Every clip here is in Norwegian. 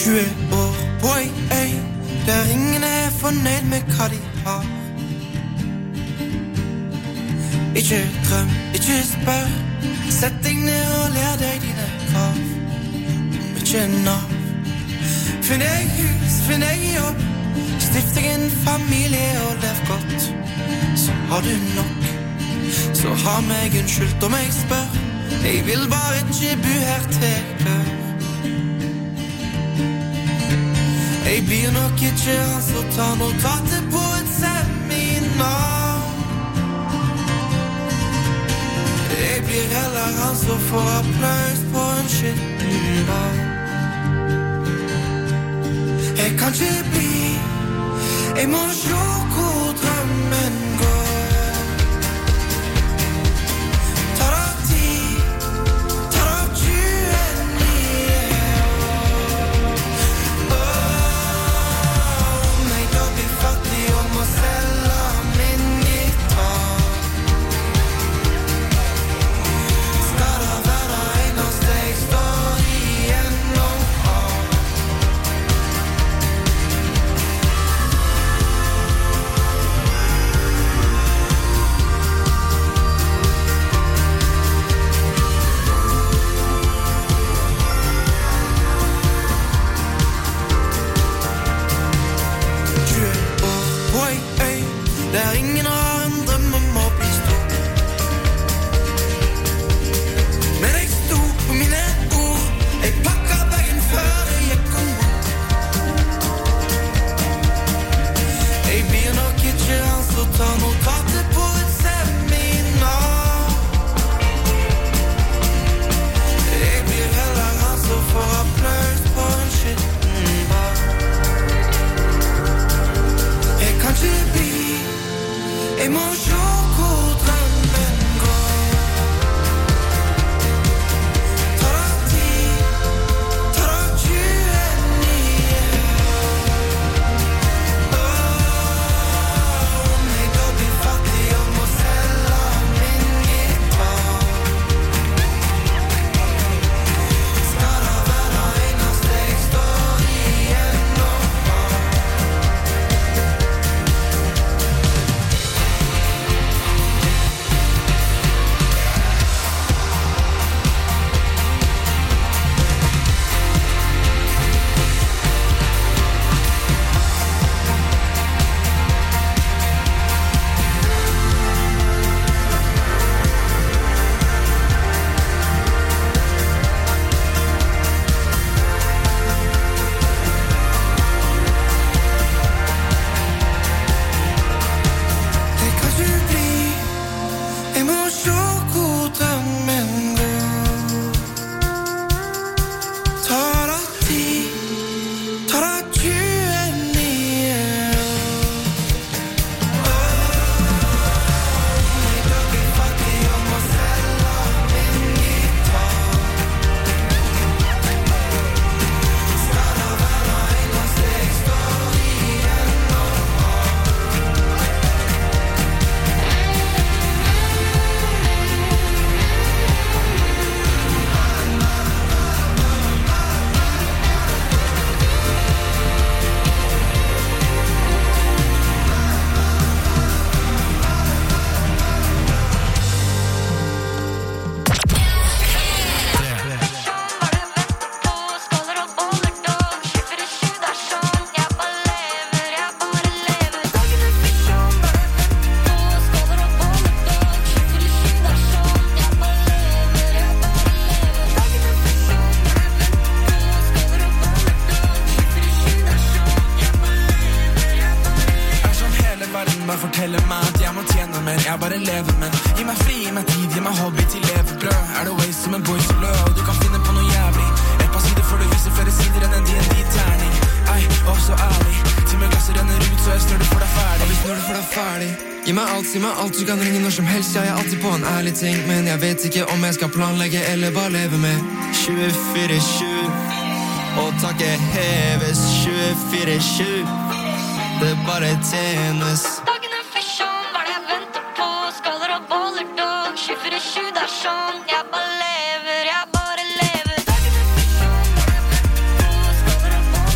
20 år på ei øy der ingen er fornøyd med hva de har. Ikke drøm, ikke spør, sett deg ned og lær deg dine krav. Om ikke Nav. Finn deg hus, finn deg jobb, stift deg en familie og lev godt. Så har du nok, så ha meg unnskyldt om jeg spør. Jeg vil bare ikke bo her til jeg dør. Jeg blir nok ikke han som tar notater på et seminar. Jeg blir heller han som får applaus på en skitten bar. Jeg kan ikke bli, jeg må se hvor drømmen går. Tar det tid, tar det 29 år. Om jeg da blir fattig og må selge min gitar, skal det være det eneste jeg står igjen og har. Der ingen har en drøm om å bli stor. Men jeg sto på mine ord, jeg pakket bagen før jeg gikk om bord. Jeg blir nok ikke han som tar notater på et seminar. Jeg blir heller han som får applaus på en skitten bar. Jeg kan ikke bli, jeg må se hvor drømmen går. Tar det tid, tar det 29 år. Om jeg da blir fattig og må selge min gitar, skal det være det eneste jeg står igjen og har. Jeg må se hvor drømmen går. Tar det tid, tar det 29 år. Jeg da blir fattig og må selge min gitar, skal det være det eneste jeg står igjen og har. Bare forteller meg at jeg må tjene mer. Jeg bare lever, men gi meg fri, gi meg tid, gi meg hobby til levebrød. Er det waste som en boy så lø, og du kan finne på noe jævlig. Et par sider før du viser flere sider enn en D&D-terning. Ei, og så ærlig, til meg glasset renner ut, så jeg snør det for deg ferdig. Og hvis når du får deg ferdig, gi meg alt, si meg alt, du kan ringe når som helst. Jeg er alltid på en ærlig ting, men jeg vet ikke om jeg skal planlegge eller bare leve med 24/7. Og taket heves 24/7. Det bare tjenes. Dagen er fashion, hva er det jeg venter på? Skaller og boller, dog 24/7, det er sånn. Jeg bare lever, jeg bare lever. Dagen er fashion, hva er det jeg venter på? Skaller og boller,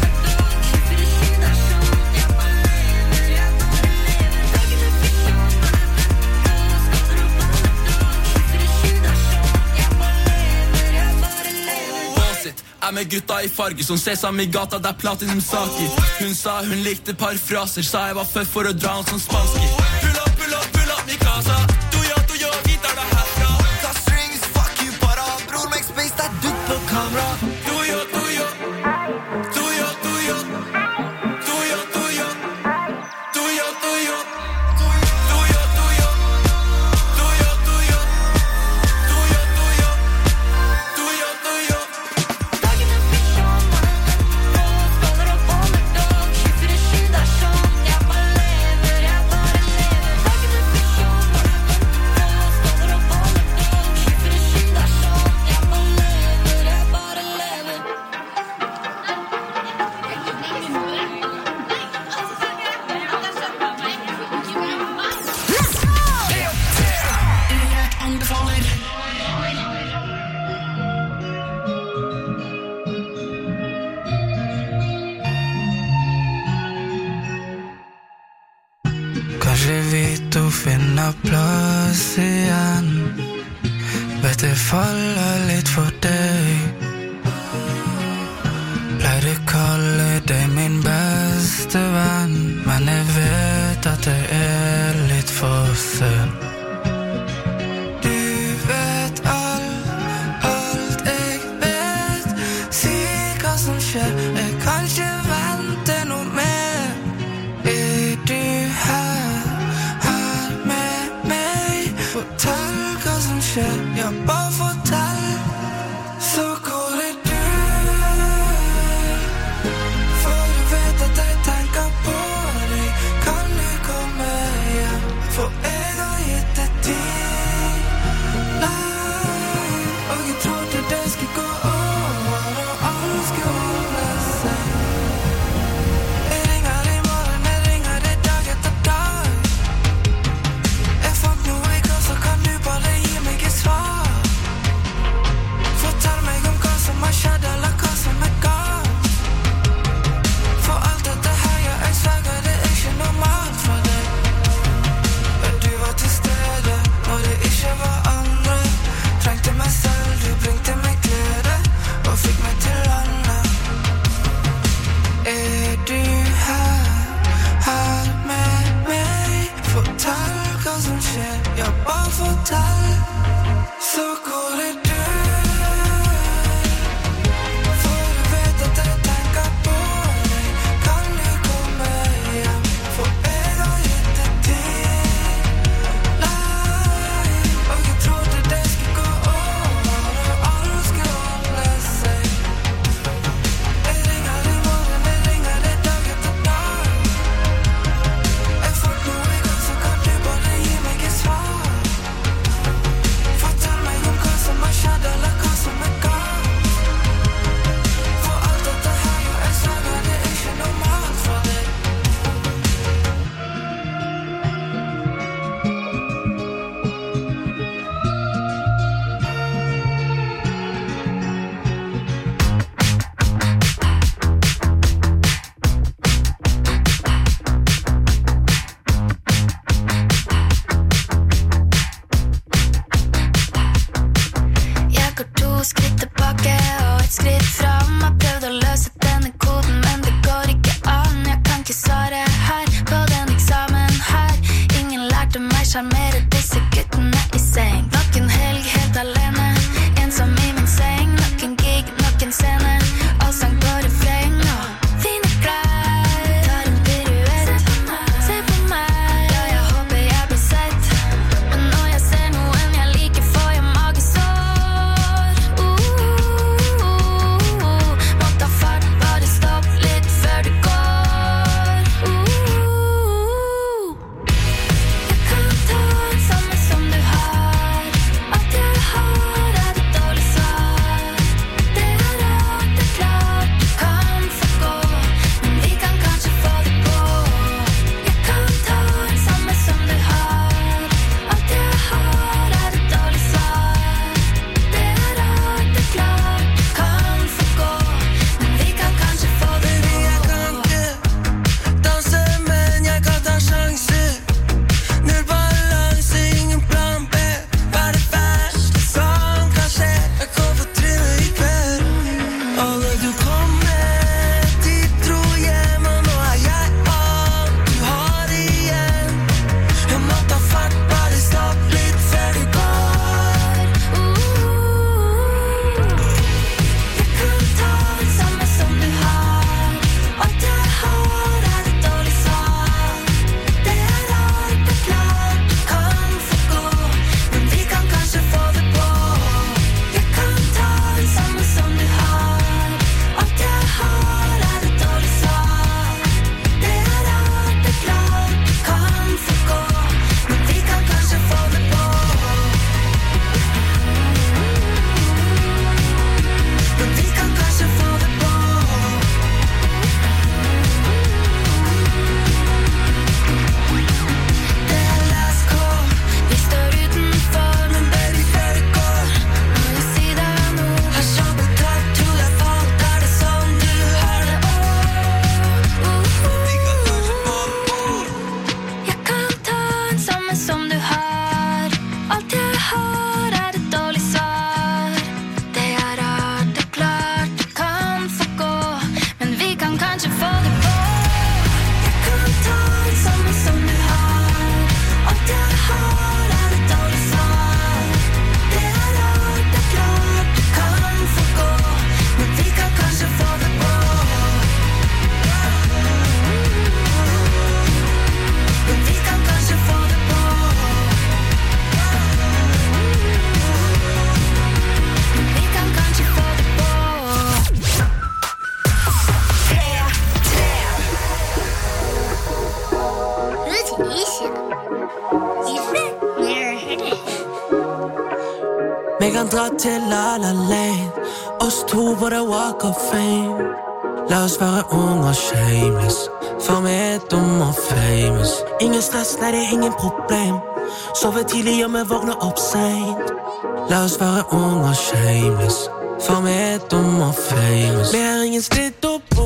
med gutta i farge som sesam i gata, der platinum saker. Hun sa hun likte parfraser, sa jeg var født for å dra han som spanski. Pull up, mi casa. Du yo, vi tar det herfra. Ta strings, fuck you, para. Bror, make space, det du på kamera. Du yo. Plass igjen. Vet det faller litt for deg. Pleide kalle deg min beste venn, men jeg vet at det litt for sent. Du vet alt jeg vet. Si hva som skjer. Jeg kan ikke vente noe mer. Du her med meg? Fortell hva som skjer. Ja, bare fortell. Så går det du. For du vet at jeg tenker på deg. Kan du komme kan kanskje få det på. Jeg kan ta det samme som du har. Alt jeg har et dårlig svar. Det rart, det klart du kan få gå. Men vi kan kanskje få det på. Men vi kan kanskje få det på. Men vi kan kanskje få det på. Vi kan dra til La La Land, oss to på The Walk of Fame. La oss være unge og shameless, for vi dumme og famous. Ingen stress, nei det ingen problem. Sove tidlig og vi våkner opp sent. La oss være unge og shameless, for vi dumme og famous. Vi har ingen slitt og bo,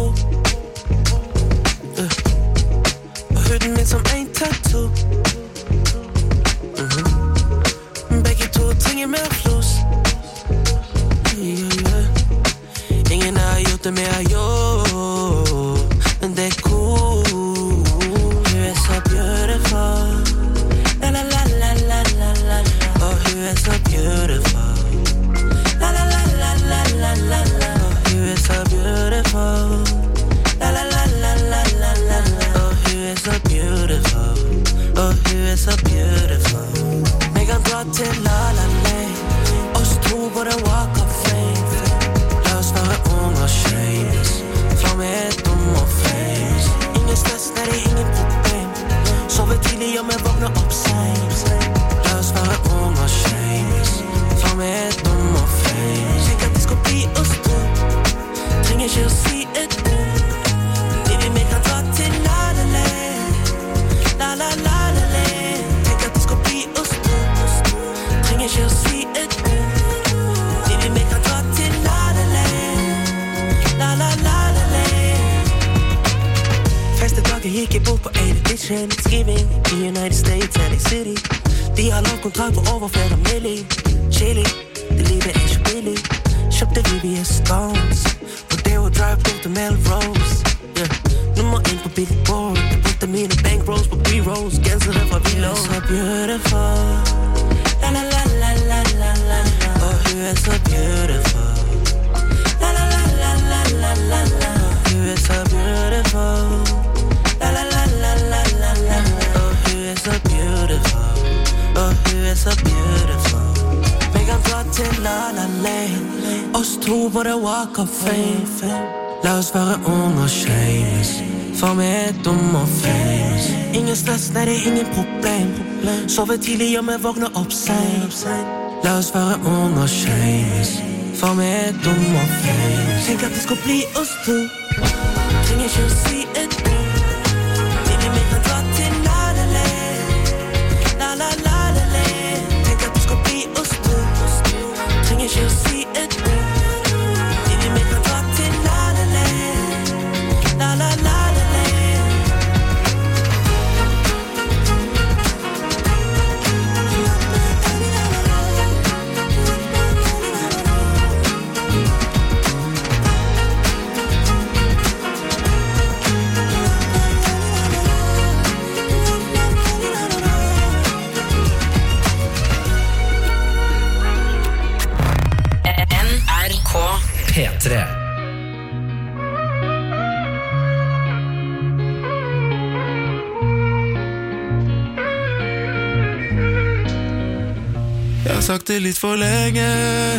og huden min som en tattoo. Begge to trenger mer flus. Ingen har gjort det mer jobb, men det cool. Hun så beautiful. La la la la la la la. Og hun så beautiful. La la la la la la la la. Og hun så beautiful. La la la la la la la la. Og hun så beautiful. Og hun så beautiful. Vi kan dra til La La Land, oss to på The Walk of Fame. La oss være unge og shameless, for vi dumme og famous. Ingen stress, nei det ingen problem. Sove tidlig og vi våkner opp sent. La oss være unge og shameless, for vi dumme og famous. Tenk at det skal bli oss to, trenger ikke å si et ord. Baby, vi kan dra til La La Land. La la la la land. Tenk at det skal bli oss to, trenger ikke å si et ord. Baby, vi kan dra til La La Land. La la la la land. Første dagen gikk jeg bort på 8 Edition, Thanksgiving i United States, LA City. De har lov kontrakt på over flere milli. Chili, det livet ikke billig. Kjøpte VVS Stones, for det å drive rundt til Melrose. Nummer 1 på Billboard. Jeg brukte mine bankrolls på B-rolls. Gensere fra Vilo. Hun så beautiful. La la la la la la la. Og hun så beautiful. La la la la la la la la. Hun så beautiful. La la la la la la la. Og hun så beautiful. Og hun så beautiful. Vi kan dra til La La Land, oss to på The Walk of Fame. La oss være unge og shameless, for vi dumme og famous. Ingen stress, nei det ingen problem. Sove tidlig og vi våkner opp sent. La oss være unge og shameless, for vi dumme og famous. Tenk at det skal bli oss to, trenger ikke å si et ord. Baby, vi kan dra til La La Land. La la la la land. Tenk at det skal bli oss to, trenger ikke å si et ord. Baby, vi kan dra til La La Land. La la la la land. NRK P3. Jeg har sagt det litt for lenge,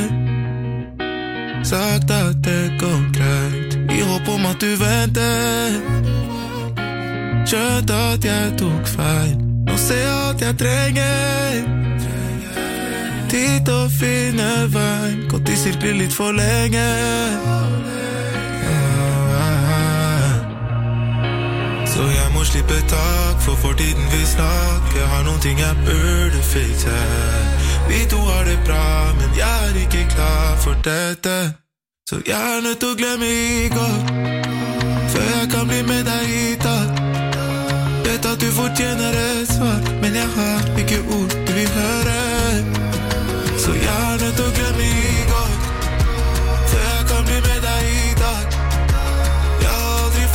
sagt at det går greit, i håp om at du venter. Skjønt at jeg tok feil, nå ser jeg at jeg trenger tid til å finne veien, gått i sirkler litt for lenge. Så jeg må slippe tak, for fortiden vi snakker, har noen ting jeg burde fikse. Vi to har det bra, men jeg er ikke klar for dette. Så jeg er nødt til å glemme i går, før jeg kan bli med deg i dag. Vet at du fortjener et svar, men jeg har ikke ord du vil høre. Så jeg er nødt til å glemme i går, før jeg kan bli med deg i dag. Jeg har aldri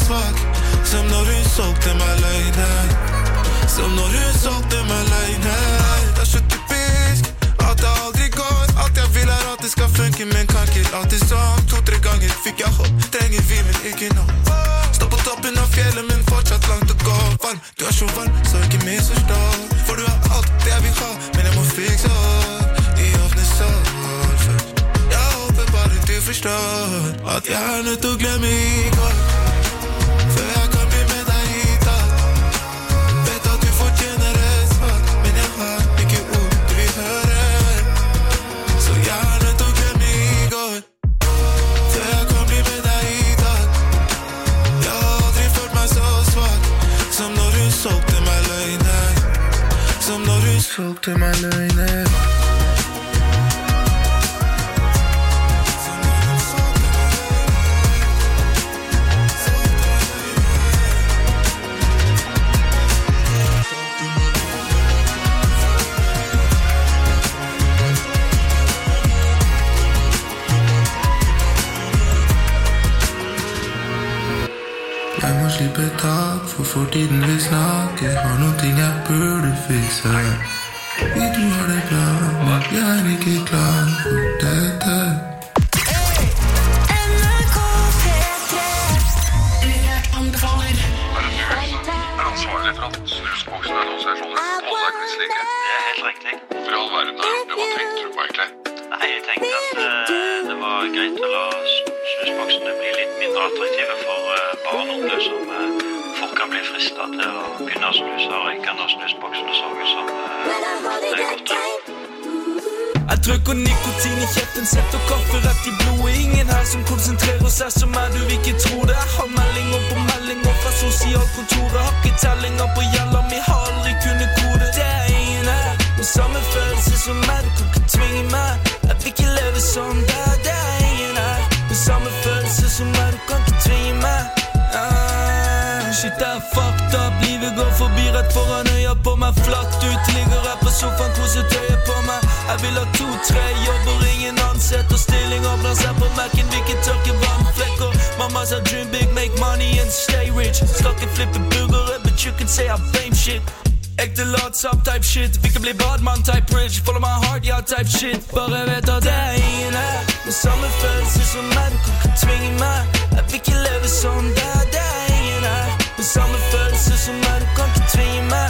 svag som når hun solgte meg løgner. Som når hun solgte meg løgner. Det så typisk at det aldri går. Alt jeg vil at det skal funke, men kan ikke alltid sånn. 2-3 ganger fikk jeg hopp, trenger vi, men ikke nå. Stå på toppen av fjellet, men fortsatt langt å gå. Varm, du så varm, så ikke misforstå. For du alt det jeg vil ha, men jeg må fikse opp i åpne sår først. Jeg håper bare du forstår at jeg nødt til å glemme i går. Før jeg kan bli med deg hit da. Vet at du fortjener et svar, men jeg har ikke ord du vil høre. Så jeg nødt til å glemme i går. Før jeg kan bli med deg hit da. Jeg har aldri følt meg så svag som når du solgte meg løgner. Som når du solgte meg løgner. Jeg må slippe tak, for fortiden vi snakker. Har noen ting jeg burde fikse. Vi du har det bra, men jeg ikke klar for dette. NRK P3 Urørt anbefaler. Er ansvarlig for at snusboksen er hos sånn påleggslige? Det helt riktig. Hvorfor i all verden er det? Hva tenkte du på egentlig? Nei, jeg tenkte at det var greit å la snusboksene bli litt mindre attraktive for barn og unge som folk kan bli fristet til å begynne å snuse og røyke når snusboksene så ut som det er godt. Jeg trykker nikotin i kjeften, setter kafferett i blodet. Ingen her som konsentrerer seg som meg, du vil ikke tro det. Jeg har meldinger på meldinger fra sosialkontoret. Har ikke tellinger på gjelder, vi har aldri kunnet kode. Det er ingen her med samme følelse som meg, du kan ikke tvinge meg. Jeg vil ikke leve sånn der, det er ingen her med samme følelse som meg, du kan ikke tvinge meg. Shit, det er fucked up, livet går forbi rett foran øya på meg. Flatt ut, ligger jeg på sofaen, koset øyet på meg. Jeg vil ha 2-3 jobber, ingen ansetter. Stillinger blant seg på Mac-en, vi ikke tørker vannflekker. Mamma sa dream big, make money and stay rich. Skal ikke flippe burgere, but you can say I'm fame shit. Ekte latsapp type shit, vi kan bli badman type rich. Follow my heart, ja type shit. Bare vet at det er ingen her med samme følelse som meg, du kan ikke tvinge meg. Jeg vil ikke leve sånn der, det er ingen her med samme følelse som meg, du kan ikke tvinge meg.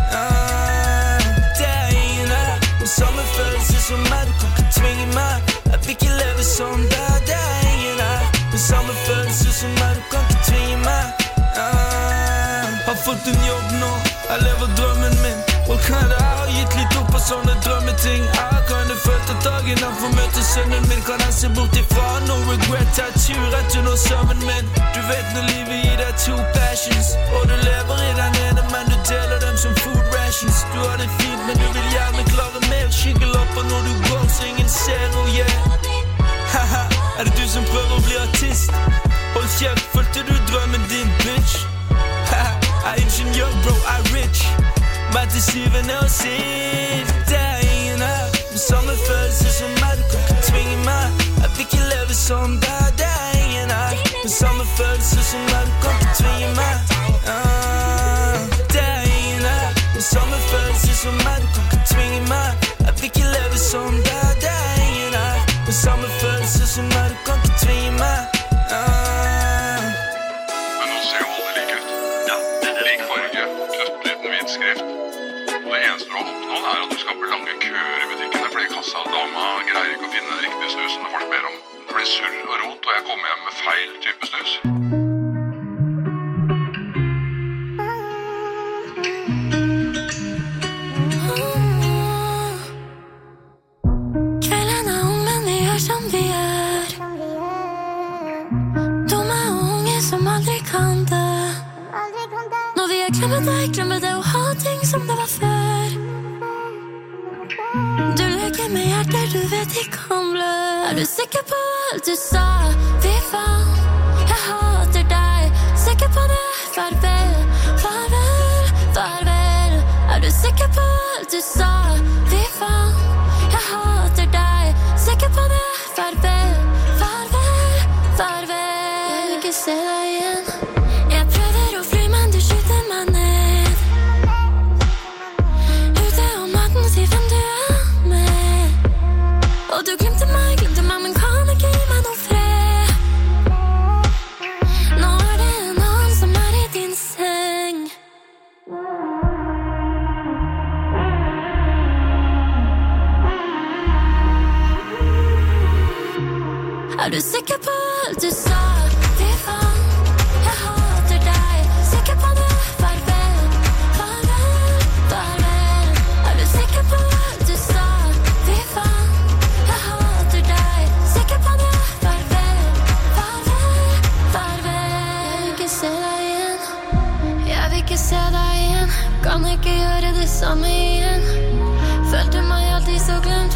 Det er ingen her med samme følelse som meg, du kan ikke tvinge meg. Jeg vil ikke leve sånn der, det er ingen her med samme følelse som meg, du kan ikke tvinge meg. Har fått en jobb nå, jeg lever drømmen min. Og kan det har gitt litt opp på sånne drømmeting. Jeg kan det følt at dagen han får møte sønnen min. Kan jeg se bort ifra, no regret, tattoo rett under søvnen min. Du vet når livet gir deg 2 passions, og du lever i den ene, men du deler dem som food rations. Du har det fint, men du vil gjerne klare mer. Skyggelapper når du går, så ingen ser, oh yeah. Haha, er det du som prøver å bli artist? Hold kjeft, følte du drømmen din, bitch? Haha, jeg er ingeniør, bro, jeg er rich. Men til syvende og sist, det er ingen her med samme følelse som meg, du kan ikke tvinge meg. Jeg vil ikke leve sånn der, det er ingen her med samme følelse som meg, du kan ikke tvinge meg. Det er ingen her med samme følelse som meg, du kan ikke tvinge meg. Jeg vil ikke leve sånn der, det er ingen her med samme følelse som meg, du kan ikke tvinge meg. Men nå ser jo alle like ut. Ja, Lik farge, knøttliten hvit skrift. Og det eneste du har oppnådd er at du skaper lange køer i butikkene, fordi kassadama greier ikke å finne den riktige snusen når folk ber om. Det blir surr og rot, og jeg kommer hjem med feil type snus. Kvelden er ung, men vi gjør som vi gjør. Dumme unge som aldri kan dø. Når vi glemmer det å ha ting som det var før. Du leker med hjerter du vet ikke kan blø. Er du sikker på alt du sa? Fy faen, jeg hater deg. Sikker på det? Farvel, farvel, farvel. Er du sikker på alt du sa? Fy faen, jeg hater deg. Sikker på det? Farvel, farvel, farvel. Jeg vil ikke se deg igjen. Og du glemte meg, men kan ikke gi meg noe fred. Nå det en annen som i din seng. Du sikker på alt du sa? Fy faen, jeg hater deg. Sikker på det? Farvel, farvel, farvel. Du sikker på alt du sa? Fy faen, jeg hater deg. Sikker på det? Farvel, farvel, farvel. Jeg vil ikke se deg igjen. Jeg vil ikke se deg igjen. Kan ikke gjøre det samme igjen. Følte meg alltid så glemt.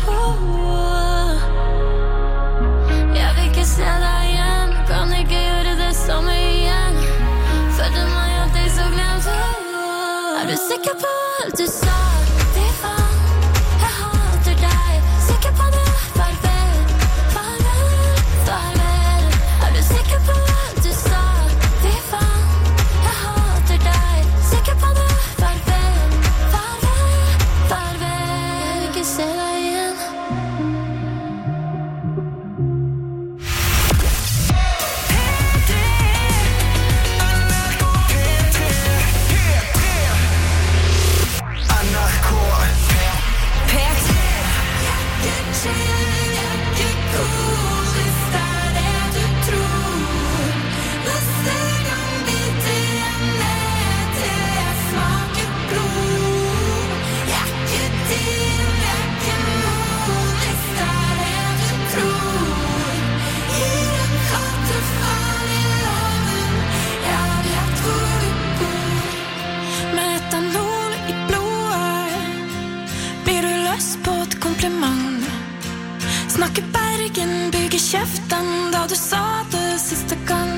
Se deg igjen, kan ikke gjøre det samme igjen. Følte meg alltid så glemt. Du sikker på alt du sa? Fy faen, jeg hater deg. Sikker på det? Farvel, farvel, farvel. Du sikker på alt du sa? Fy faen, jeg hater deg. Sikker på det? Farvel, farvel, farvel. Jeg vil ikke se deg igjen. Snakker Bergen, bygger kjeften da du sa det siste gang.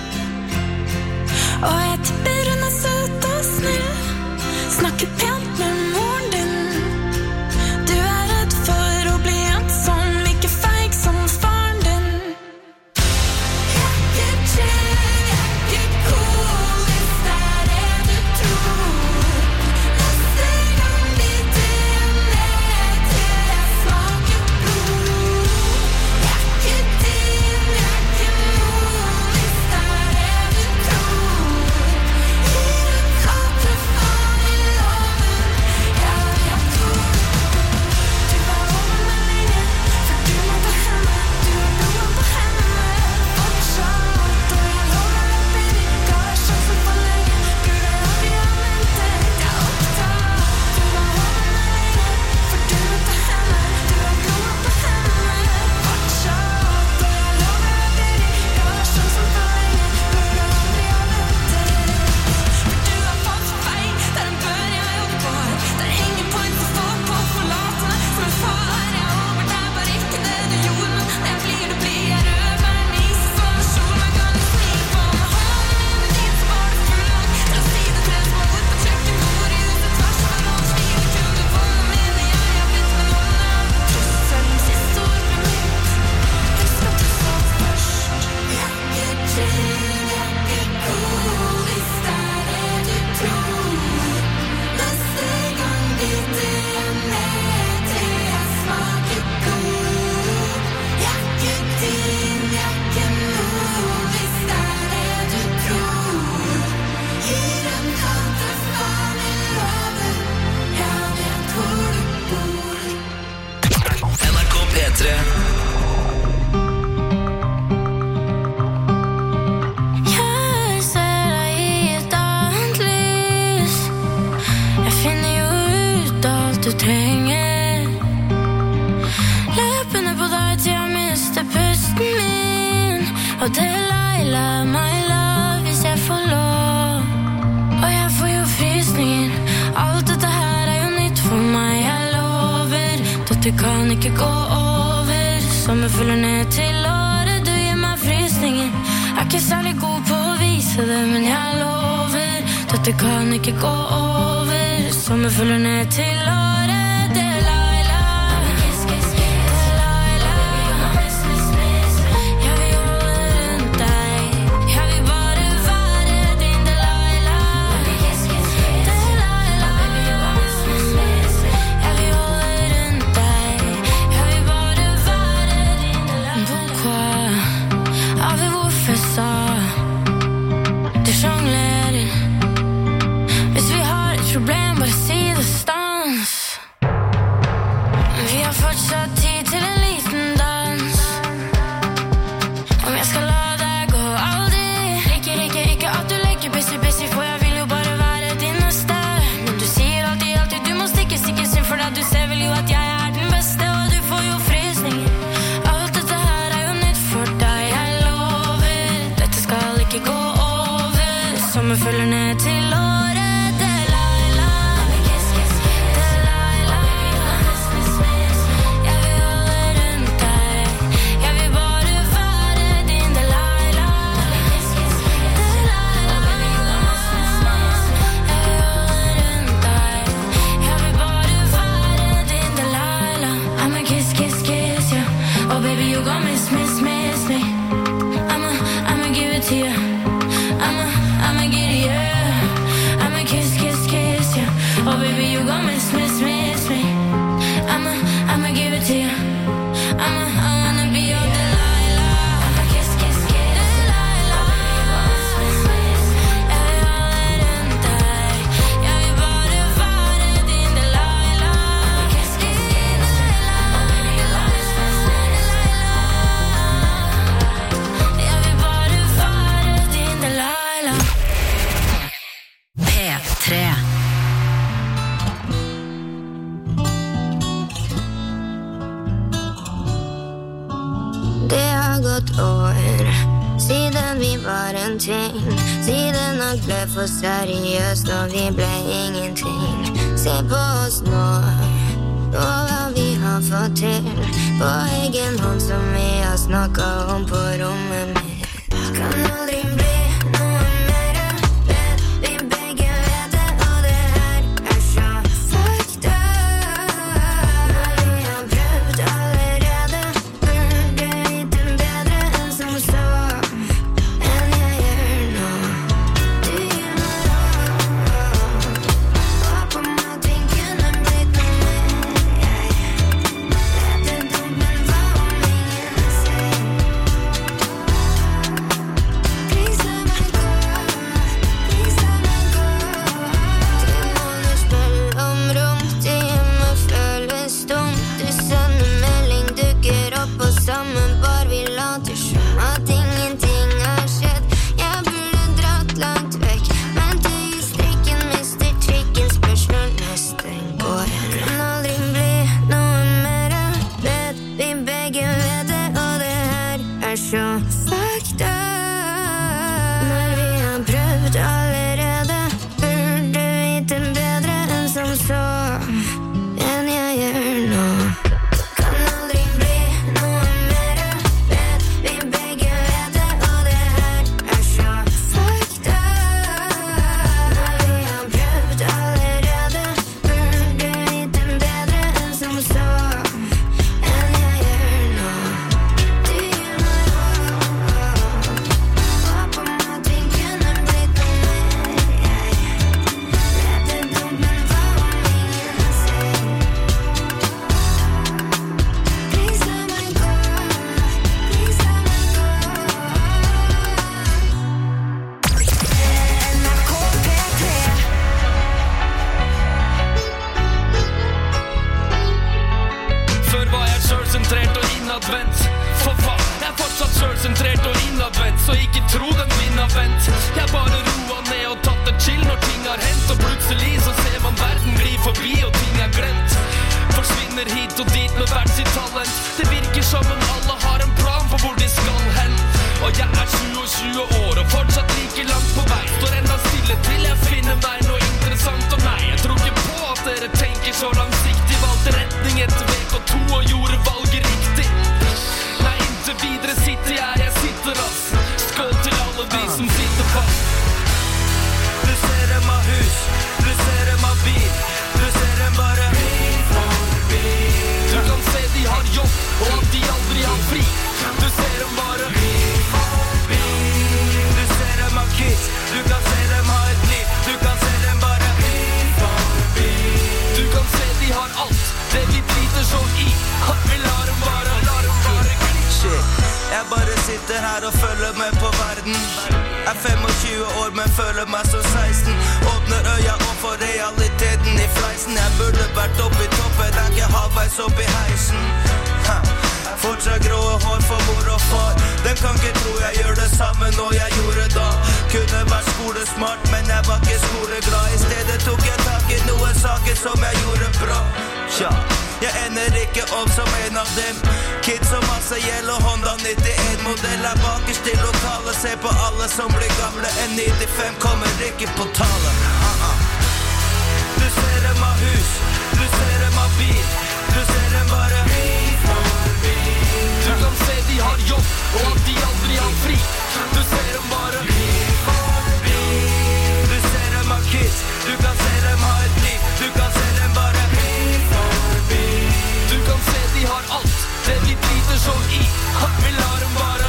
Og jeg tipper hun søt og snill. Snakker pent med moren din. Du redd for å bli en sånn like feig som faren din. Jeg ikke chill, jeg ikke cool. Hvis det du tror. Neste gang biter jeg ned til jeg smaker blod. Jeg ikke din, jeg ikke noen. Hvis det du tror. Gir en katte faen i loven. Ja, jeg tror. Du var over meg lenge, for du måtte henne. Du blod på hendene, fortsatt. Og jeg lover deg, baby, ga deg sjansen for lenge. Burde aldri ha ment det, jeg opptatt. Du var over meg lenge, for du måtte henne. Du blod på hendene, fortsatt. Og jeg lover deg, baby, ga deg sjansen for lenge. Burde aldri ha ment det. For du har falt for feil, der en bør jeg oppgår. Det ingen point å stå på, forlate meg som en far. Jeg over deg, bare ikke det du gjorde. Men når jeg blir, du blir jeg rød. Hver nis, for sol, meg kan du sni på. Med hånden min din, så var det full nok til å si det til små ord på kjøkkenbord. I huset tvers over oss, fire kunder på meg mine. Jeg har blitt med noen av trusselen. Siste ord blir mitt. Husk at du sa det først. Jeg ikke chill, jeg ikke cool. Hvis det du tror. Neste gang biter jeg ned til jeg smaker blod. Jeg ikke din, jeg ikke noen. Hvis det du tror. Gir en katte faen i loven. Jeg vet hvor du bor. NRK P3. Jeg ser deg i et annet lys. Jeg finner jo ut alt du trenger. Løpende på deg til jeg mister pusten min. Og Delilah, my love, hvis jeg får lov. Og jeg får jo frysninger. Alt dette her jo nytt for meg, jeg lover. Dette kan ikke gå over. Sommer følger ned til året. Du gir meg frysninger. Jeg ikke særlig god på å vise det, men jeg lover. Dette kan ikke gå over. Sommer følger ned til året. Delilah, Delilah. Jeg vil holde rundt deg. Jeg vil bare være din Delilah. Delilah. Jeg vil holde rundt deg. Jeg vil bare være kommer følger ned til året. Delilah, kiss, kiss, kiss. Delilah, jeg vil holde rundt deg. Jeg vil bare være din Delilah. Kiss, kiss, kiss. Delilah, jeg vil holde rundt deg. Jeg vil bare være din Delilah. I'm a kiss, kiss, kiss, yeah. Oh baby, you gon' miss me. I'ma give it to you. I'ma get it, yeah. I'ma kiss, kiss, kiss, yeah. Oh baby, you gon' miss me. I'ma give it to you. I wanna be your Delilah. I'ma kiss, kiss, kiss. Delilah. Jeg vil holde rundt deg. Jeg vil bare være din Delilah. I'ma kiss, kiss, kiss. Delilah. Jeg vil bare være din Delilah. P3. Det har gått år siden vi var en ting. Siden alt ble for seriøst og vi ble ingenting. Se på oss nå, og hva vi har fått til. På egen hånd som vi har snakket om på rommet mitt. Kan aldri bli noe mer. Vi begge vet det, og det her er så fucked up. Når vi har prøvd allerede, burde vite bedre enn som så. Enn jeg gjør nå. Du gir meg råd. Håp om at vi kunne blitt noe mer. Jeg lette dumpen, hva om ingen ser? Please let me go. Please let me go. 3 måneder spør om romtime føles dumt. Du sender melding, dukker opp på samme bar. Vi later som at ingenting har skjedd. Jeg burde dratt langt vekk, men du gir strikken, mister trikken. Spørsmål neste går. Kan aldri bli noe mer. Vet vi begge vet det, og det her er så fucked up. Når vi har prøvd allerede, burde vite bedre enn som så. Enn jeg gjør nå. Kan aldri bli noe mer. Vet vi begge vet det, og det her er så fucked up. Når vi har prøvd allerede, burde vite bedre enn som så. Enn jeg gjør nå. Du gir meg råd. Håp om at vi kunne blitt noe mer. Jeg lette dumpen, hva om ingen ser? Please let me go. Please let me go. NRK P3. Før var jeg selvsentrert og innadvendt. For faen, jeg er fortsatt selvsentrert og innadvendt. Så ikke tro den vinner vent. Jeg bare roa ned og tatt det chill når ting har hendt. Og plutselig så ser man verden gli forbi og ting er glemt. Forsvinner hit og dit med hvert sitt talent. Det virker som om alle har en plan på hvor de skal hen. Og jeg er 27 år og fortsatt like langt på vei. Står enda stille til jeg finner meg noe interessant. Og nei, jeg tror ikke på at dere tenker så langsiktig. Valgte retning etter VK2 og gjorde valget riktig. Nei, inntil videre sitter jeg sitter ass. Skål til alle de som sitter fast. Plusserer meg hus, plusserer meg bil, plusserer bare Du kan se de har jobb og at de aldri har fri. Du ser dem bare Plusserer meg kids, du kan se dem ha et liv, du kan se dem bare Du kan se de har alt det vi driter så i. At vi lar dem bare Shit, jeg bare sitter her og følger med på verden. Jeg er 25 år, men føler meg som 16. Åpner øya og får realiteten i fleisen. Jeg burde vært oppe i toppen, jeg er ikke halvveis opp i heisen. Fortsatt grå hår for mor og far. Den kan ikke tro jeg gjør det samme når jeg gjorde da. Kunne vært skolesmart, men jeg var ikke skoleglad. I stedet tok jeg tak i noen saker som jeg gjorde bra. Tja, jeg ender ikke opp som en av dem. Kids som masse gjeld og Honda 91-modell er bakerst i lokalet. Se på alle som blir gamle, en 95 kommer ikke på tale. Du ser dem av hus, du ser dem av bil, du ser dem bare du kan se de har jobb, og at de aldri har fri. Du ser dem bare du ser dem av kids, du kan se dem ha et liv. Du kan se dem bare du kan se de har alt, det vi driter så i. Vi lar dem bare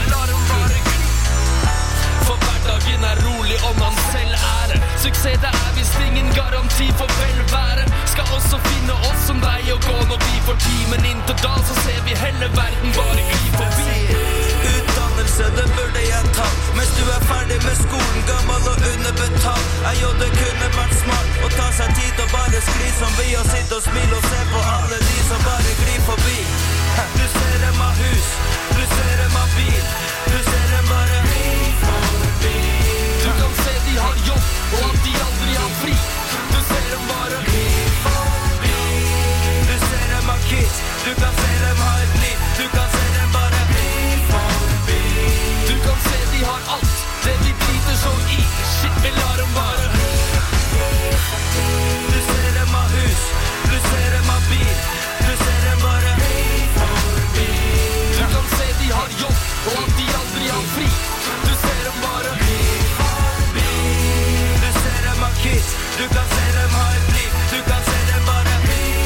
for hverdagen rolig om man selv ære. Suksess det hvis ingen garanti for velvære. Skal også finne oss som deg og gå når vi får timen inn til da, så ser vi hele verden bare gli forbi. Utdannelse, det burde jeg ta. Mens du ferdig med skolen, gammel og underbetalt. Jo, det kunne vært smart å ta seg tid og bare skli som vi og sitte og smile og se på alle de som bare glir forbi. Du ser dem av hus, du ser dem av bil, du ser dem bare du kan se de har jobb, og at de aldri har fri. Du ser dem bare du ser dem av kids, du kan se dem ha et liv. Du kan se dem bare du kan se de har alt, det vi driter så i. Shit, vi lar dem bare du ser dem av hus, du ser dem av bil, du ser dem bare du kan se de har jobb, og at de aldri har fri. Du ser dem bare du ser dem av kids, du kan se dem ha et liv. Du kan se dem bare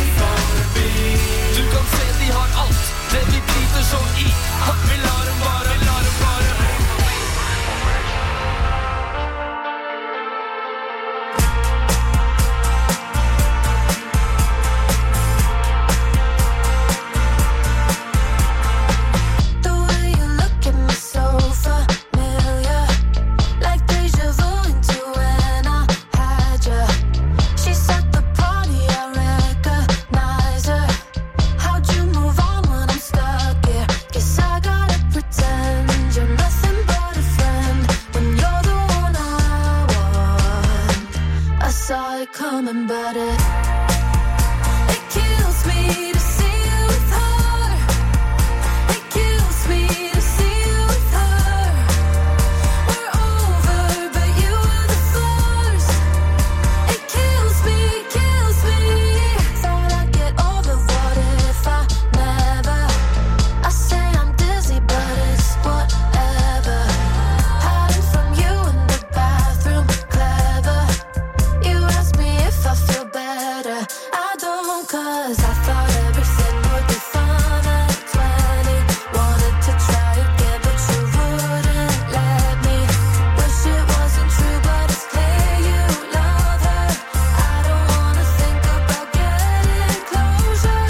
du kan se de har alt, det vi driter så i. Vi lar dem bare coming, but it kills me to see you with her. It kills me to see you with her. We're over, but you were the first. It kills me, kills me. Thought I'd get over, what if I never? I say I'm dizzy, but it's whatever. Hiding from you in the bathroom, clever. You ask me if I feel better. I don't, 'cause I thought everything would be fun at 20. Wanted to try again, but you wouldn't let me. Wish it wasn't true, but it's clear you love her. I don't wanna think about getting closure.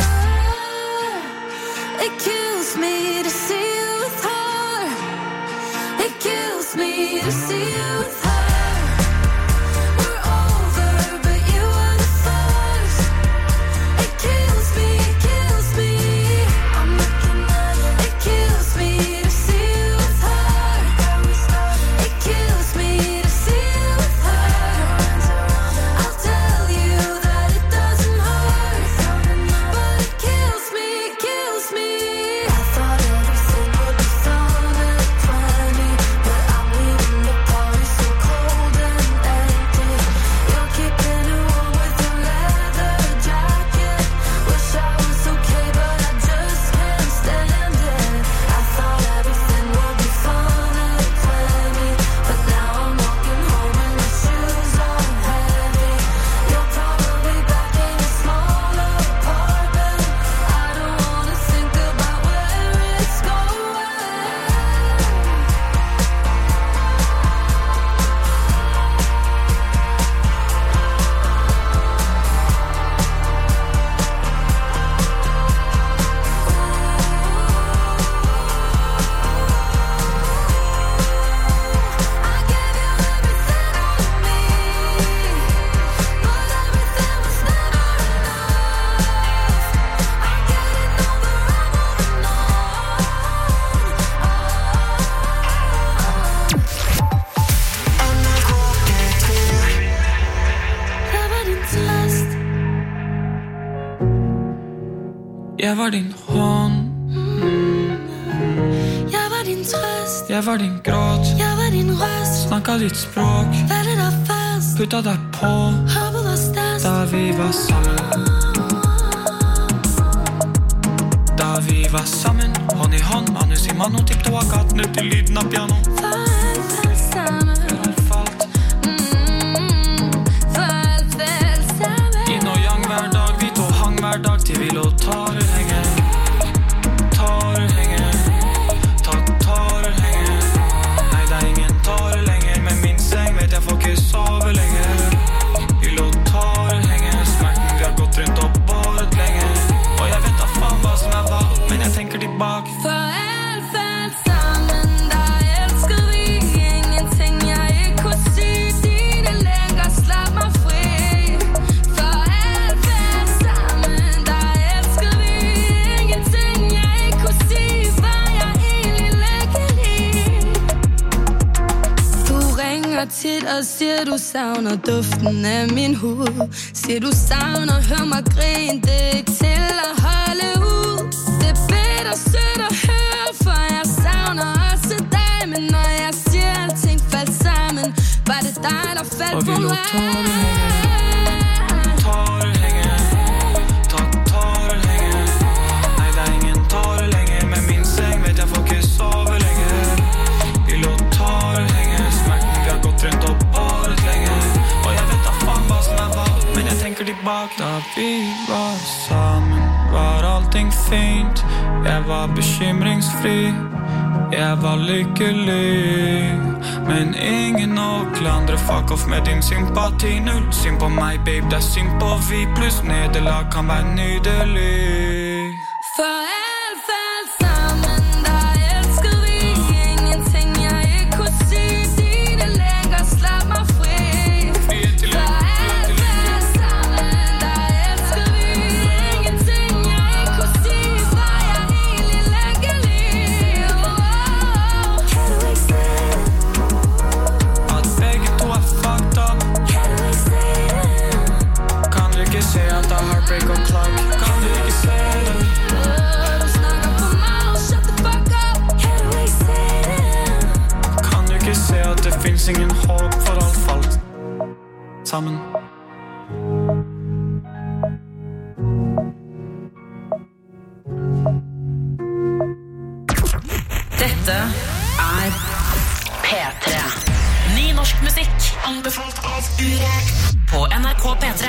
It kills me to see you with her. It kills me to see you with her. We're over, but you were the first. It kills me, kills me. I'm looking at you. It kills me to see you with her. It kills me to see you with her. I'll tell you that it doesn't hurt, but it kills me, kills me. I thought everything would be fun at 20, but I'm leaving the party so cold and empty. You're keeping it warm with your leather jacket. Wish I was okay, but I just can't stand it. I thought everything would be fun at 20, but now I'm walking home and the shoes are heavy. You're probably back in a smaller apartment. I don't wanna think about where it's going. I gave you everything of me, but everything was never enough. I'm getting over, I'm moving on. Jeg var din test. Jeg var din hånd. Jeg var din trøst. Jeg var din gråt, jeg var din røst, snakket ditt språk, valgte dig først, puttet deg på, håbet var størst. Da vi var sammen, hånd i hånd, manus i mano, tippte var gaten ut til lyden av piano. For alt felt sammen, for alt felt sammen. Yin og yang hver dag, vi to hang hver dag til vi lå tårer henge. Tårer henge, tårer henge. Nei, det ingen tårer lenger, men min seng vet jeg får ikke sove lenger. Vi lå tårer henge, smerten vi har gått rundt og båret lenge. Og jeg vet da faen hva som hva, men jeg tenker tilbake. For alt felt sammen, da elsker vi ingenting jeg ikke kunne si. Dine længer slap mig fri. For alt felt sammen, da elsker vi ingenting jeg ikke kunne si. Var jeg egentlig lykkelig? Du ringer tit og siger du savner duften af min hud. Siger du savner, hør mig grine, det er ikke til at holde ud. Det er bitter sødt at høre, for jeg savner også dig. Men når jeg siger alting faldt sammen, var det dig der faldt på mig. Tårer henge, tårer henge. Nei, det ingen tårer lenger, men min seng vet jeg får ikke sove lenger. Vi lå tårer henge, smerten vi har gått rundt og båret lenge. Og jeg vet da faen hva som hva, men jeg tenker tilbake. Da vi var sammen, var allting fint. Jeg var bekymringsfri, jeg var lykkelig. Men ingen å klandre, fuck off med din sympati. Null synd på meg, babe, det er synd på vi. Pluss nederlag kan være nydelig. For alt felt sammen, da elsker vi ingenting jeg ikke kunne si. Dine længer slap mig fri. For alt felt sammen, da elsker vi ingenting jeg ikke kunne si. Var jeg egentlig lykkelig? Kan du ikke se det? At begge to fucked up. Kan du ikke se det? Kan du ikke se at det er heartbreak og clock? Kan du ikke se det? Du snakker for meget, shut the fuck up. Kan du ikke se det? Kan du ikke se at det finnes ingen håp for alt falt sammen? Dette er P3. Ny norsk musikk anbefalt av Urek på NRK P3.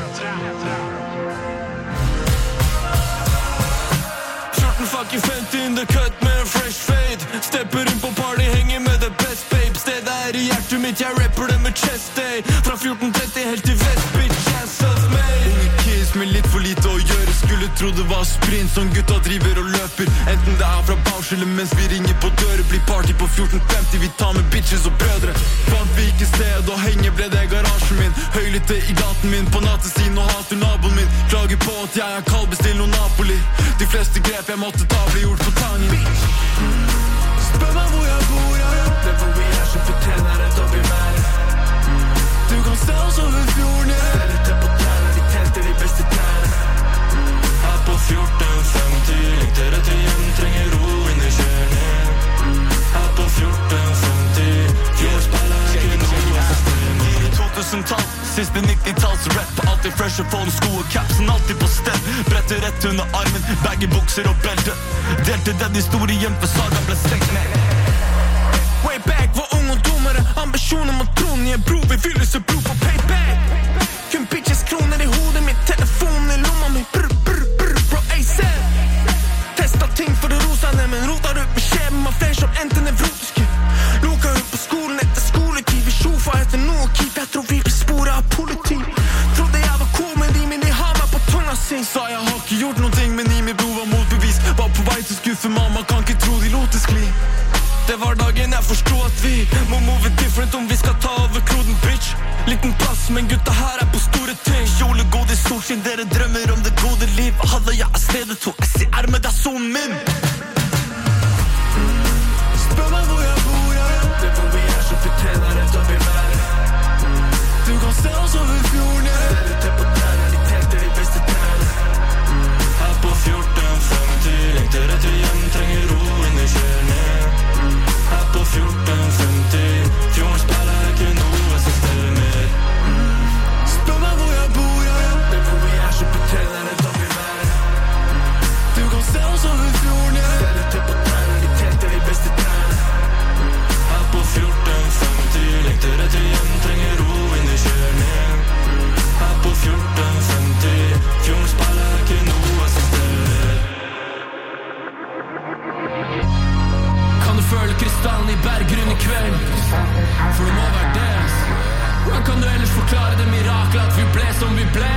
14-50 in the cut med en fresh fade. Stepper inn på party, henger med the best babe. Stedet er i hjertet mitt, jeg rapper det med chest day. Fra 1430 helt til vest, bitch, jeg self-made. Unge kids med litt for lite å gjøre. Skulle tro det var sprint som gutta driver og løper. Enten det er fra Bausch eller mens vi ringer på dører. Blir party på 1450, vi tar med bitches og brødre. Fant vi ikke sted og henge ble det garasjen min. Høylytte i gaten min på nattestiden og hater naboen min. Klager på at jeg er kald, bestill noe Napoli. De fleste grep jeg måtte ta blir gjort på tangen. Spør meg hvor jeg bor, jeg vet det, for vi er som fortjener et opp i været. Du kan se oss over fjorden, jeg ser litt på tærne, vi tenter de beste tærne. Her på 1450, lengter etter hjem, trenger ro inn i kjørnen. Her på 1450, fjordspeiler ikke noe systemet. 2000-tall, siste 90-talls rap. Alltid fresh og phone, sko og capsen, alltid på sted. Bretter rett under armen, baggy bukser og belte. Delte den historien for saga ble stengt ned. Way back var ung og dummere, ambisjoner mot tronen. Jeg bro, vi fylles og blod på payback. Kun bitches kroner i hodet mitt, telefonen i lomma mi. Brr, brr, brr, bro, ASAP. Testa ting for å rosa ned, men rotar ut med skjeben. Har flere som endte nevrotiske. Loka ut på skolen etter skoletid. Vi sjofa etter noe keep, jeg tror vi blir sporet av politi. Trodde jeg var cool med de, men de har meg på tunga si. Sa jeg har ikke gjort noen ting, men i min bro var motbevis. Var på vei til skuffe mamma, kan ikke tro de lot det skli. Det var dagen jeg forstod at vi må move different om vi skal ta over kloden, bitch. Liten plass, men gutta her er på store ting. Kjole, godis, solskinn, dere drømmer om det gode liv. Hadde jeg er stedet to, jeg sier er med deg sonen min. Spør meg hvor jeg bor, jeg vet det, for vi er som fortjener et opp i været. Du kan se oss over fjorden, jeg ser litt på tærne, de tenter de beste tærne. Her på 1450, lengter etter hjem, trenger ro inn i kjørnen. Her på som vi ble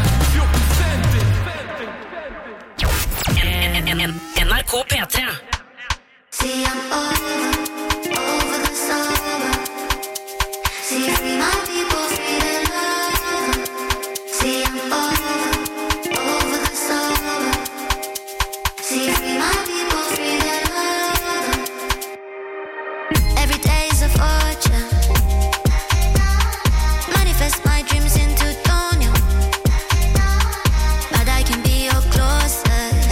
1450 NRK P3. See I'm over the summer. See free my people, free their love. See I'm over the summer. See free my people, free their love. Every day is a fortune. Manifest my dreams into dawn, yeah. But I can be your closest.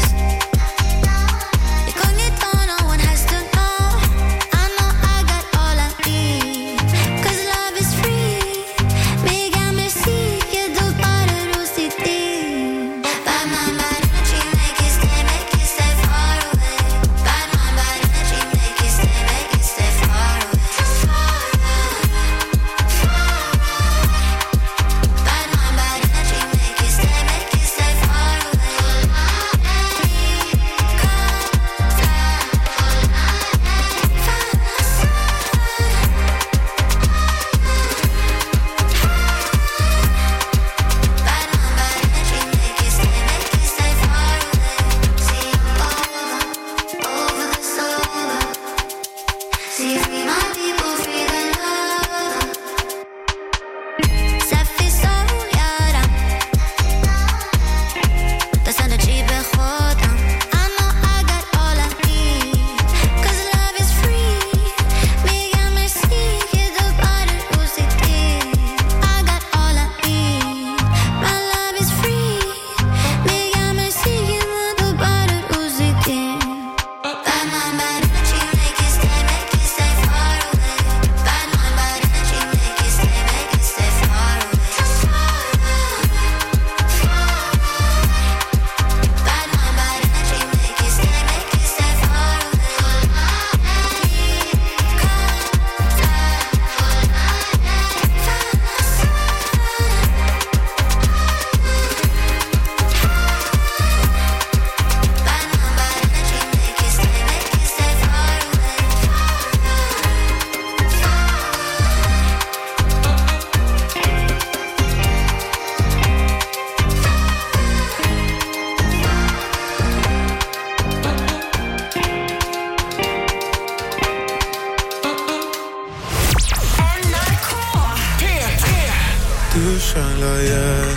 Skjønla jeg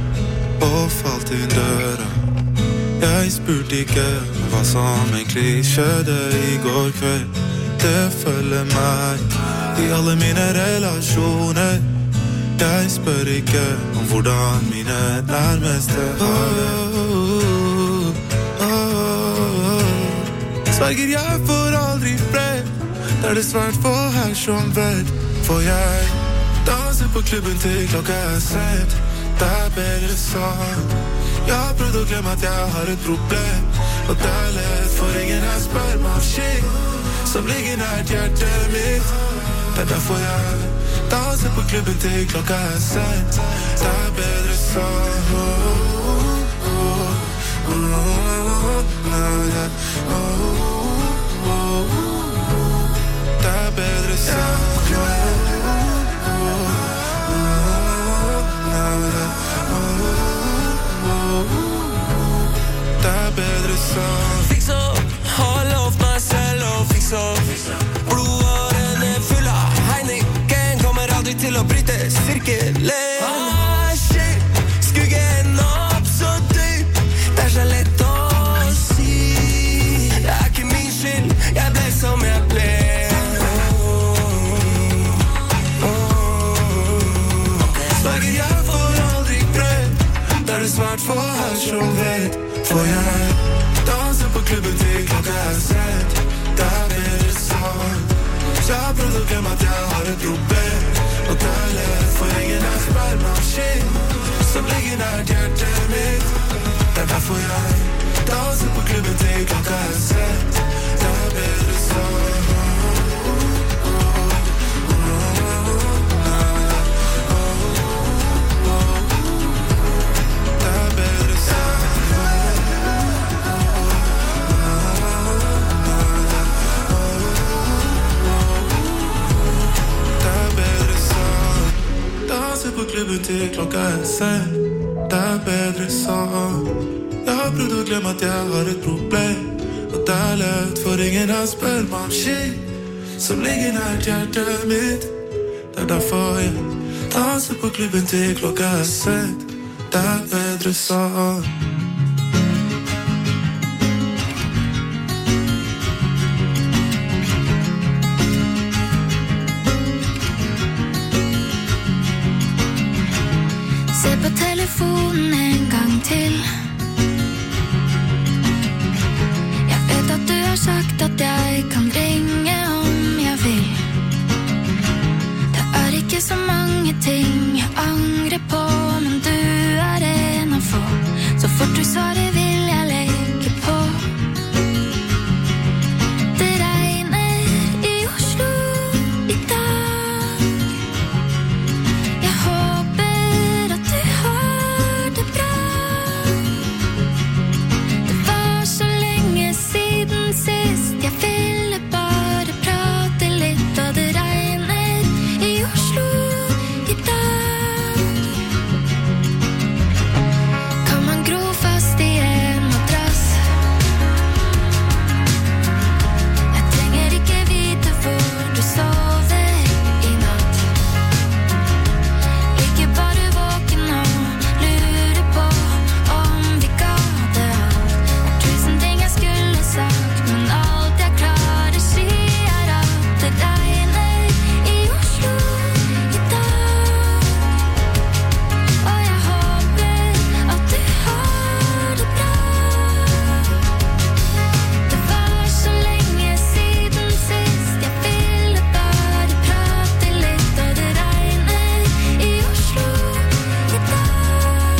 og falt inn døra. Jeg spurte ikke hva som egentlig skjedde i går kveld. Det følger meg i alle mine relasjoner. Jeg spør ikke om hvordan mine nærmeste har det. Sverger jeg får aldri fred. Det er det svært for her som vet. For jeg danser på klubben til klokka er sent. Det er bedre sånn. Jeg har prøvd å glemme at jeg har et problem. Og det er lett, for ingen er spermaskinn som ligger nært hjertet mitt. Det er derfor jeg danser på klubben til klokka er sent. Det er bedre sånn. Det er bedre sånn. Det er bedre sånn. Fiks opp, har lovt meg selv å fikse opp. Blodårene full av Heineken, kommer aldri til å bryte sirkelen. Shit, skuggen opp så dyp. Det er så lett å si. Det er ikke min skyld, jeg ble som jeg ble. Sverger jeg får aldri fred. Det er det svært for her som vet. For jeg danser på klubben til klokka er sent. Det er bedre sånn. Så jeg har prøvd å glemme at jeg har et problem. Og det er lett, for ingen er spermaskinn som ligger nært hjertet mitt. Det er derfor jeg danser på klubben til klokka er sent. Det er bedre sånn. på klubben til klokka sen. Det bedre sånn. Jeg har prøvd å glemme at jeg har et problem, og det lett for ingen å spørre meg om shit som ligger nært hjertet mitt. Det derfor jeg danser på klubben til klokka sen. Det bedre sånn. På telefonen en gang til. Jeg vet at du har sagt at jeg kan ringe om jeg vil. Det ikke så mange ting jeg angrer på, men du en av få. Så fort du svarer vil jeg legge på. Det regner i Oslo i dag. Jeg håper så lenge siden sist. Jeg ville bare prate litt, og det regner i Oslo i dag. Kan man gro fast i en madrass? Jeg trenger ikke vite hvor du sover i natt. Ligger bare våken og lurer på om vi ga det alt. Tusen ting jeg skulle sagt, men alt jeg klarer si at det regner i Oslo i dag. Og jeg håper at du har det bra. Det var så lenge siden sist. Jeg ville bare prate litt, og det regner i Oslo i dag.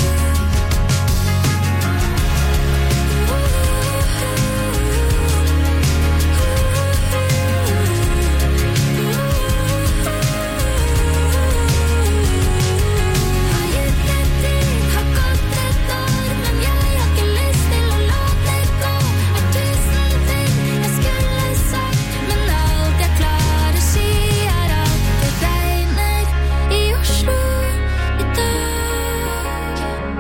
Har gitt det tid, har gått et år, men jeg har ikke lyst til å la det gå. Har tusen ting jeg skulle sagt, men alt jeg klarer si at det regner i Oslo i dag.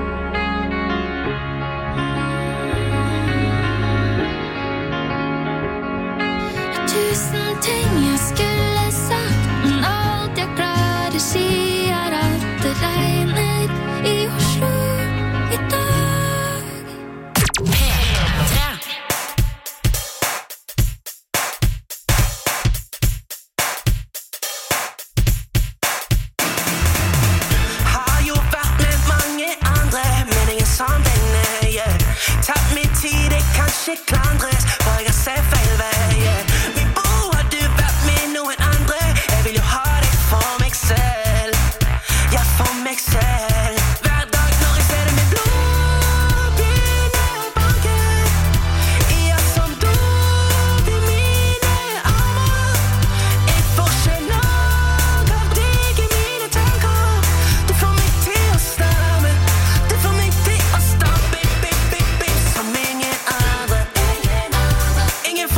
Tusen ting jeg skulle sagt, men alt jeg klarer si at det regner i Oslo i dag. Har jo vært med mange andre, men ingen som denne, yeah. Tatt min tid, det kan ikke klandres, for jeg har sett feil vei, yeah. Min bror, har du vært med noen andre? Jeg vil jo ha deg for meg selv, ja, for meg selv. Hver dag når jeg ser det med blod begynner å banke, ja, som dop i mine armer. Jeg får ikke nok av deg i mine tanker. Du får meg til å stamme, du får meg til å stamme, som ingen andre. Ingen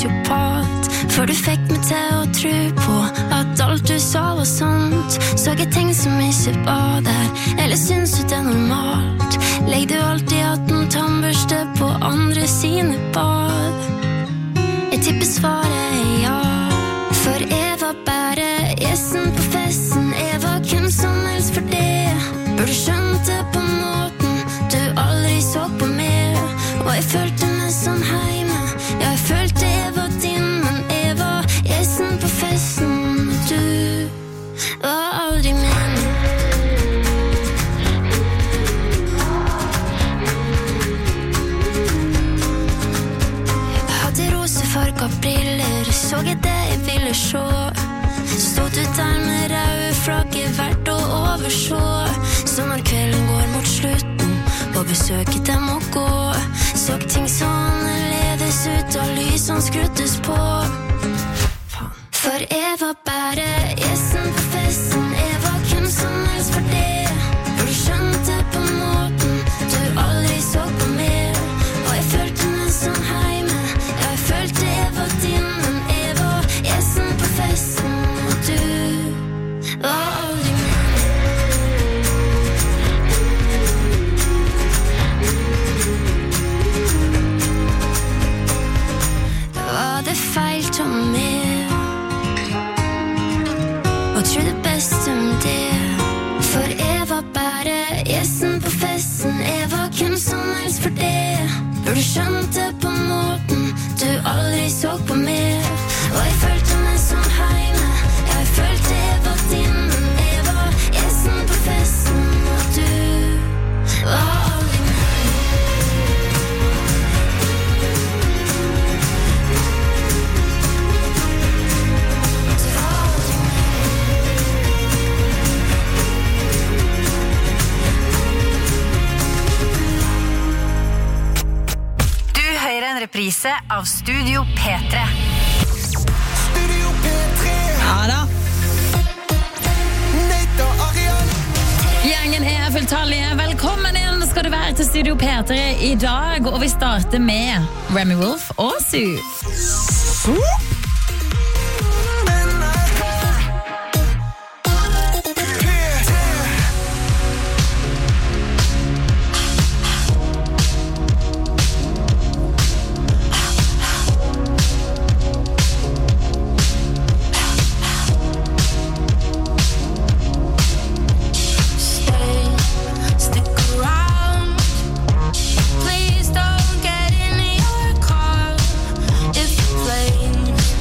sosiopat. For du fikk meg til å tro på at alt du sa var sant. Så jeg ting som ikke var der, eller syns du det er normalt? Legg du alltid at en tannbørste på andre sine bad? Jeg tipper svaret er ja. For jeg var bare gjesten på festen. Jeg var kun som helst for det. Burde skjønt det på måten du aldri så på meg. Og jeg følte meg som heime. Ja, jeg følte jeg var din, men jeg var gjesten på festen. Du var aldri min. Jeg hadde rosefarga briller, så jeg det jeg ville se. Stod du der med røde flagget verdt å overså. Så når kvelden går mot slutten og besøket dem må gå, så ting så annerledes ut og lysene skruddes på. For jeg var bare gjesten på festen. Jeg var kun som helst for det. For du skjønte på måten du aldri så på mer. Og jeg følte meg som heime. Ja, jeg følte jeg var din, men jeg var gjesten på festen. Og du var aldri min. Var det feil til meg og tro det beste om det? For jeg var bare gjesten på festen. Jeg var kun som helst for det. For du skjønte på måten du aldri så på meg. Og jeg følte meg som heime. Ja, jeg følte jeg var din, men jeg var gjesten på festen. Og du var aldri min. En reprise av Studio P3. Studio P3. Ja da. Neita Ariel. Gjengen er fulltallige. Velkommen inn skal du være til Studio P3 i dag. Og vi starter med Remy Wolf og Sue. Please don't get in your car if the plane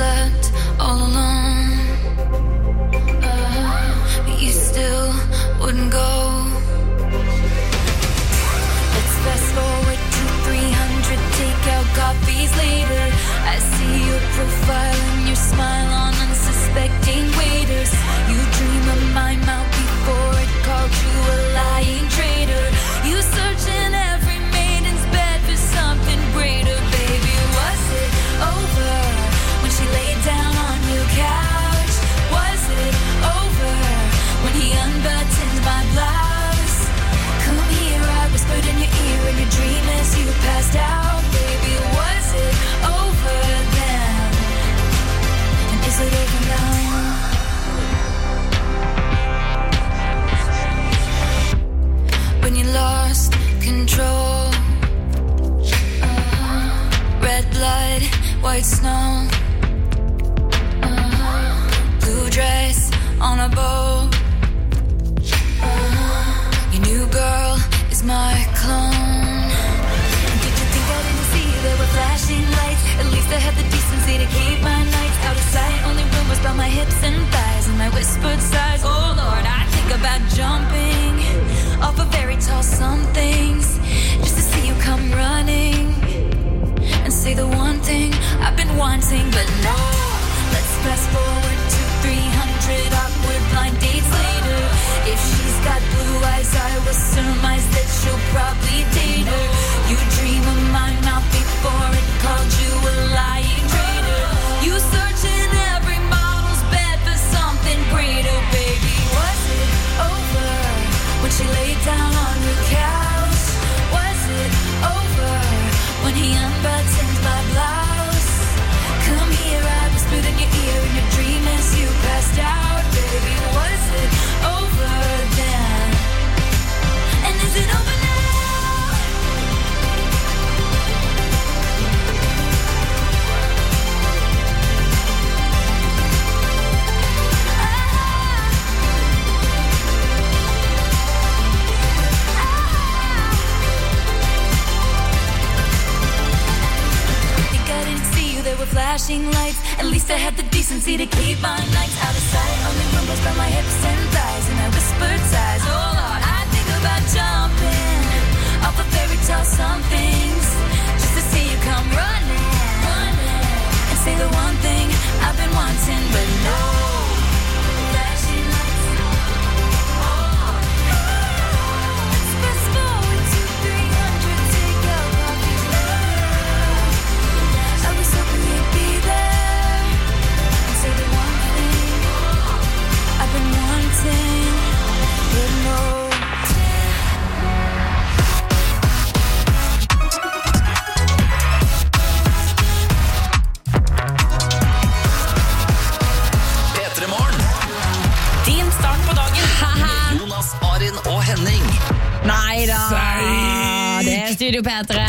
slept all alone. But you still wouldn't go. Let's fast forward to 300 takeout coffees later. I see your profile and your smile on unsuspecting waiters. You dream of my mouth before it called you a lying traitor. You search in every maiden's bed for something greater. Baby, was it over when she laid down on your couch? Was it over when he unbuttoned my blouse? Come here, I whispered in your ear in your dream as you passed out. Baby, was it over then? And is it over now? When you lost control, red blood, white snow, blue dress on a boat. Your new girl is my clone. Did you think I didn't see there were flashing lights? At least I had the decency to keep my nights out of sight. Only rumors about my hips and thighs and my whispered sighs. Oh Lord, I think about jumping off of very tall somethings just to see you come running and say the one thing I've been wanting. But no, let's fast forward to 300 awkward blind dates later. If she's got blue eyes, I will surmise that she'll probably date her. You dream of my mouth before it called you a lying traitor. You search in every model's bed for something greater. Baby, was it over when she laid down on your couch? Was it over when he unbuttoned my blouse? Come here, I whispered in your ear in your dream as you passed out. Baby, was it over then? And is it over now? Flashing lights, at least I had the decency to keep my nights out of sight. Only rumors about my hips and thighs and I whispered sighs. Oh Lord, I think about jumping off of fairy tale somethings just to see you come running and say the one thing I've been wanting. But no flashing lights. Let's fast forward to 300 takeout coffees later. I was hoping you'd be there and say the one thing I've been wanting. But no. Din start på dagen med Jonas, Arin og Henning. Neida, det er Studio P3.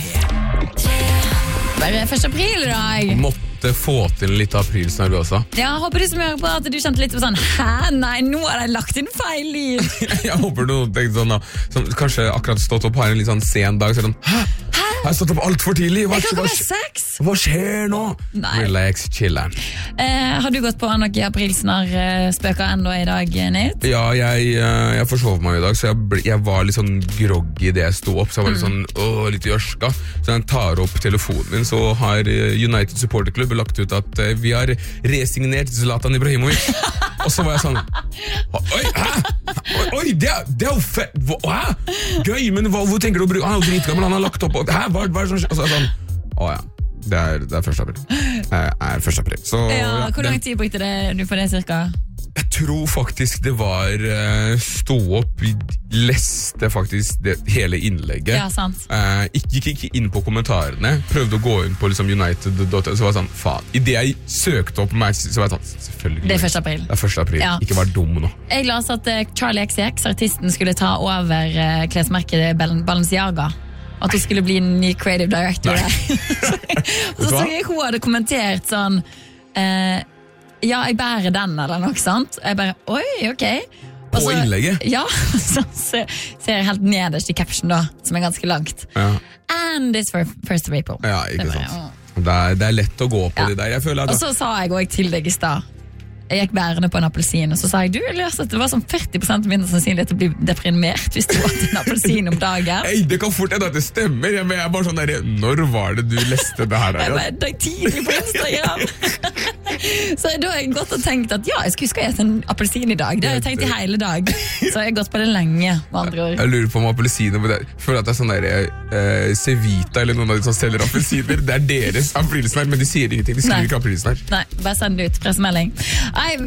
Bare 1. april i dag. Måtte få til litt aprilsnarr også. Ja, håper du som hører på at du kjente litt på sånn hæ, nei, nå har de lagt inn feil lyd. Jeg håper du tenkte sånn da, som kanskje akkurat stått opp her en litt sånn sen dag, så er det sånn, hæ? Jeg har stått opp alt for tidlig. Hva skjer nå? Nei. Relax, chiller'n. Har du gått på noen aprilsnarr-spøker enda i dag, Nate? Ja, jeg forsov meg i dag, så jeg var litt sånn groggy det jeg stod opp, så jeg var litt sånn, litt i ørska. Så jeg tar opp telefonen min, så har United Supporter Club lagt ut at vi har resignert Zlatan Ibrahimovic. Og så var jeg sånn, oi, hæ? Oi, det er jo fett, hæ? Gøy, men hvor tenker du å bruke? Han er jo dritgammel, han har lagt opp, hæ? Hva er det som skjer? Og så er jeg sånn, ja, det er 1. april. Er 1. april. Så, hvor lang tid brukte du på det cirka? Jeg tror faktisk det var stå opp, leste faktisk hele innlegget. Ja, sant. Gikk ikke inn på kommentarene, prøvde å gå inn på liksom United.no, så var jeg sånn, faen. I det jeg søkte opp match, så var jeg sånn, selvfølgelig. Det er 1. april. Det er 1. april, ja. Ikke vær dum nå. Jeg las at Charlie XX, artisten, skulle ta over klesmerket Balenciaga. At hun skulle bli en ny creative director der. Og så jeg hun hadde kommentert sånn ja, jeg bærer den eller noe, sant? Jeg bare, oi, ok. På innlegget? Ja, så ser jeg helt nederst i caption da, som er ganske langt. Ja. And it's for 1. April. Ja, ikke sant. Det er lett å gå på de der. Jeg føler at Og så sa jeg også til deg I stad, jeg gikk bærende på en appelsin, og så sa jeg, jeg leste at det var sånn 40% mindre sannsynlig at du blir deprimert hvis du åt en appelsin om dagen. Hey, det kan fort hende at det stemmer, jeg er bare sånn der, når var det du leste det her? Jeg var dag tidlig på Instagram. Så da har jeg gått og tenkt at ja, jeg skulle huske å ete en appelsin I dag. Det har jeg tenkt I hele dag. Så jeg har gått på det lenge, med andre ord. Jeg lurer på om appelsiner, jeg føler at det sånn der Cevita eller noen av de som selger appelsiner, det deres aprilsnær, men de sier ingenting, de skriver ikke aprilsnær. Nei, bare send det ut, pressemelding.